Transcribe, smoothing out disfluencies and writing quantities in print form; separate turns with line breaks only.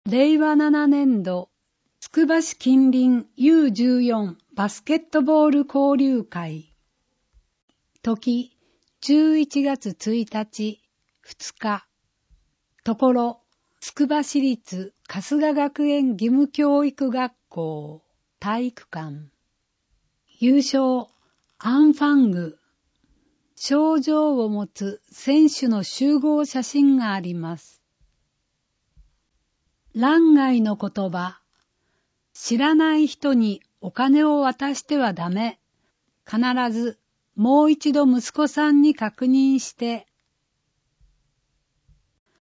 令和7年度、つくば市近隣 U14 バスケットボール交流会。時、11月1日、2日。ところ、つくば市立春日学園義務教育学校体育館。優勝、アンファング。賞状を持つ選手の集合写真があります。欄外の言葉。知らない人にお金を渡してはダメ。必ずもう一度息子さんに確認して